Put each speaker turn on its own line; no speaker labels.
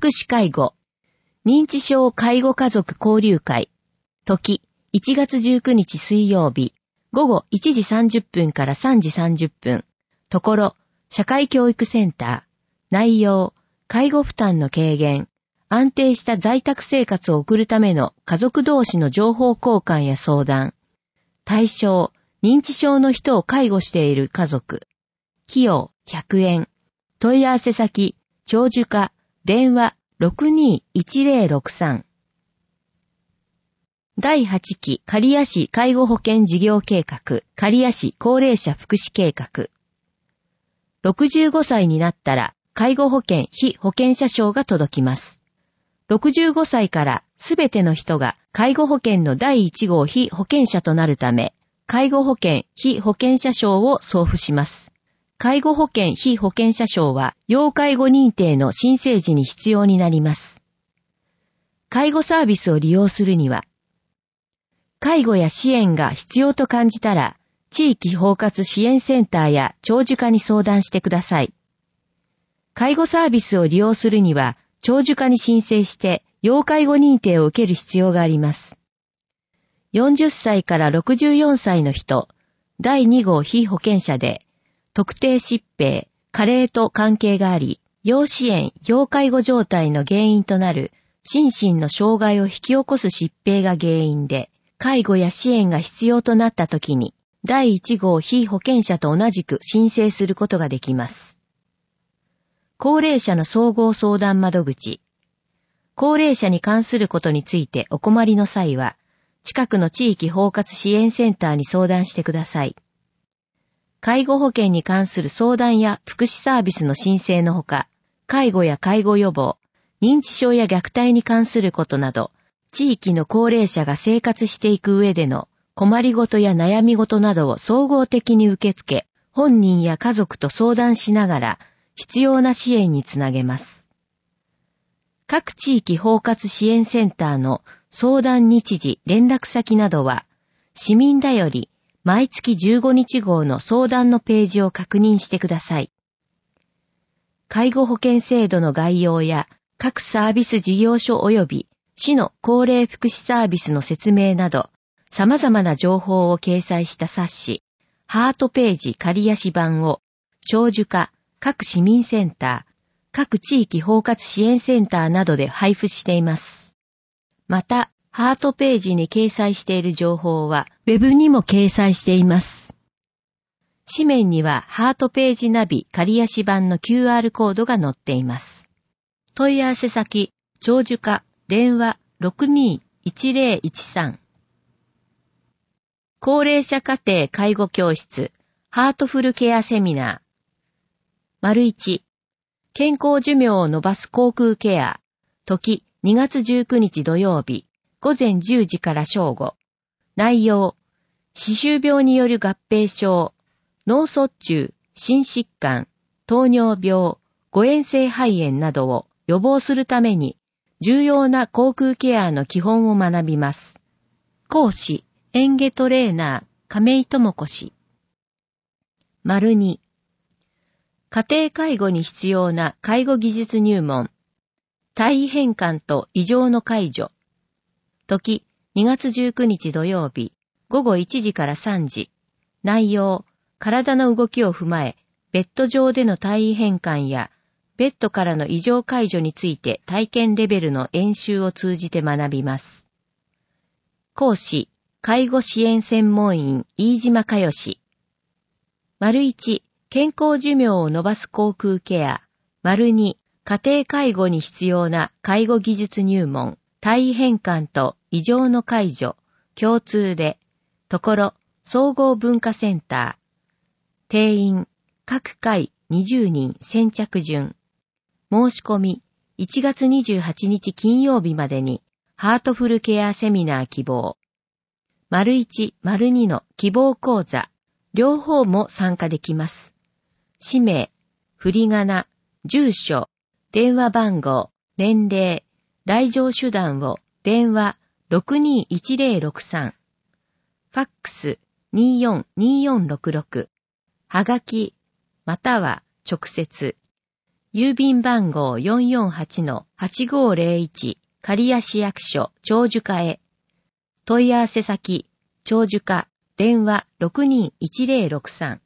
福祉介護、認知症介護家族交流会、時、1月19日水曜日、午後1時30分から3時30分、ところ、社会教育センター、内容、介護負担の軽減、安定した在宅生活を送るための家族同士の情報交換や相談、対象、認知症の人を介護している家族、費用100円、問い合わせ先、長寿課、電話621063。第8期刈谷市介護保険事業計画、刈谷市高齢者福祉計画。65歳になったら、介護保険被保険者証が届きます。65歳からすべての人が介護保険の第1号被保険者となるため、介護保険被保険者証を送付します。介護保険被保険者証は、要介護認定の申請時に必要になります。介護サービスを利用するには、介護や支援が必要と感じたら、地域包括支援センターや長寿課に相談してください。介護サービスを利用するには、長寿課に申請して、要介護認定を受ける必要があります。40歳から64歳の人、第2号被保険者で、特定疾病、加齢と関係があり、要支援、要介護状態の原因となる心身の障害を引き起こす疾病が原因で、介護や支援が必要となったときに、第1号被保険者と同じく申請することができます。高齢者の総合相談窓口。高齢者に関することについてお困りの際は、近くの地域包括支援センターに相談してください。介護保険に関する相談や福祉サービスの申請のほか、介護や介護予防、認知症や虐待に関することなど、地域の高齢者が生活していく上での困りごとや悩みごとなどを総合的に受け付け、本人や家族と相談しながら必要な支援につなげます。各地域包括支援センターの相談日時連絡先などは、市民だより毎月15日号の相談のページを確認してください。介護保険制度の概要や各サービス事業所及び市の高齢福祉サービスの説明など、様々な情報を掲載した冊子、ハートページ刈谷市版を、長寿課、各市民センター、各地域包括支援センターなどで配布しています。また、ハートページに掲載している情報は、ウェブにも掲載しています。紙面には、ハートページナビ刈谷市版の QR コードが載っています。問い合わせ先、長寿課、電話621013。高齢者家庭介護教室、ハートフルケアセミナー。1、健康寿命を伸ばす口腔ケア。時、2月19日土曜日。午前10時から正午。内容、歯周病による合併症、脳卒中、心疾患、糖尿病、誤嚥性肺炎などを予防するために重要な口腔ケアの基本を学びます。講師、嚥下トレーナー、亀井智子氏。2、家庭介護に必要な介護技術入門、体位変換と異常の解除。時、2月19日土曜日、午後1時から3時。内容、体の動きを踏まえ、ベッド上での体位変換や、ベッドからの異常解除について体験レベルの演習を通じて学びます。講師、介護支援専門員、飯島佳代氏。1、健康寿命を伸ばす口腔ケア。2、家庭介護に必要な介護技術入門。体位変換と異常の解除、共通で、ところ、総合文化センター。定員、各回20人先着順。申し込み、1月28日金曜日までに、ハートフルケアセミナー希望。1、2の希望講座。両方も参加できます。氏名、振り仮名、住所、電話番号、年齢、来場手段を電話621063。ファックス242466。はがき、または直接。 郵便番号 448-8501 刈谷市役所長寿課へ。問い合わせ先、長寿課、電話 621063